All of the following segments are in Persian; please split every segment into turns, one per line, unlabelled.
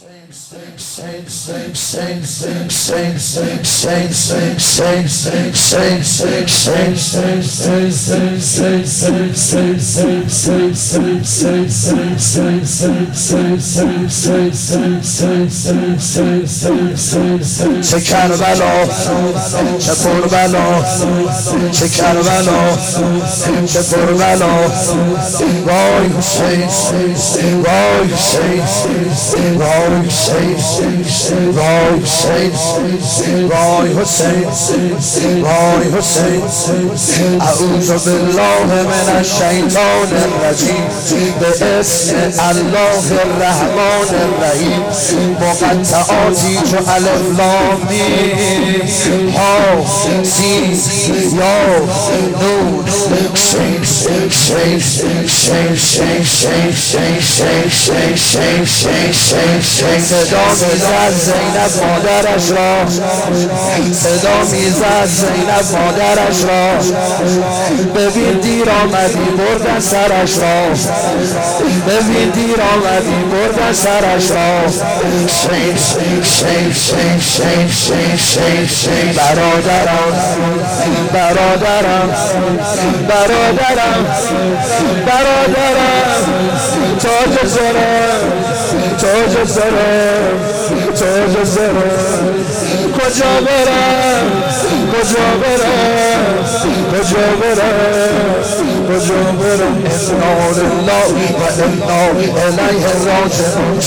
چه کربلا چه پربلا چه کربلا چه پربلا وای حسین وای حسین وای حسین وای حسین وای حسین وای حسین اعوذ بالله من الشیطان الرجیم باسم الله الرحمن الرحیم مقطعاتی چو الف لام میم ها سین یا نون صدا میزد زینب مادرش را صدا میزد زینب مادرش را ببین دیر آمدی بردن سرش را ببین دیر آمدی بردن سرش را برادرم برادرم برادرم برادرم تاج سرم تاج سرم تاج سرم کجا برم کجا برم کجا برم کجا برم انا لله و انا الیه راجعون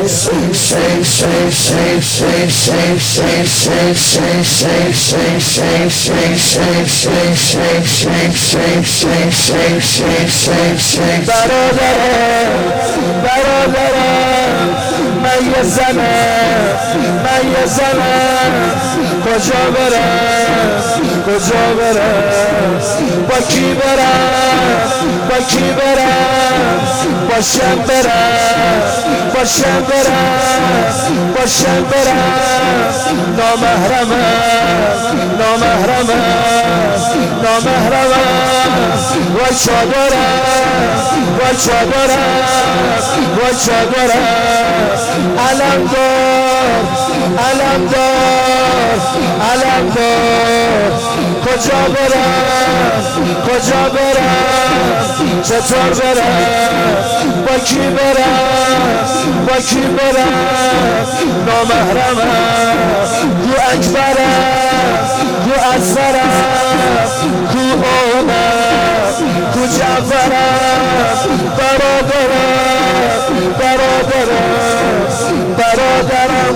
برادرم برادرم من یه زنم من یه زنم کجا برم کجا برم با کی برم با کی برم با شم برم با شم برم با شم برم نامحرمم نامحرمم نامحرمم و چادرم و چادرم و چادرم علم دار علم دار علم دار کجا برم کجا برم چطور برم با کی برم با کی برم نامحرمم کو اکبرم کو اصغرم کو عمر کو جعفرم برادرم برادرم برادرم